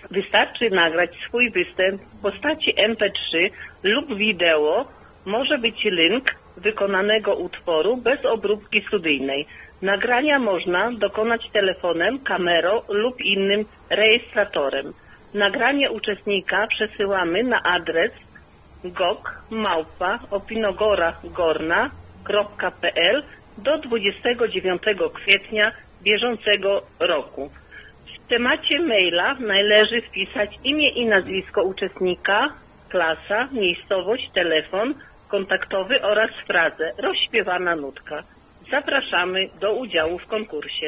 Wystarczy nagrać swój występ w postaci MP3 lub wideo. Może być link wykonanego utworu bez obróbki studyjnej. Nagrania można dokonać telefonem, kamerą lub innym rejestratorem. Nagranie uczestnika przesyłamy na adres gok@opinogoragorna.pl do 29 kwietnia bieżącego roku. W temacie maila należy wpisać imię i nazwisko uczestnika, klasa, miejscowość, telefon kontaktowy oraz frazę rozśpiewana nutka. Zapraszamy do udziału w konkursie.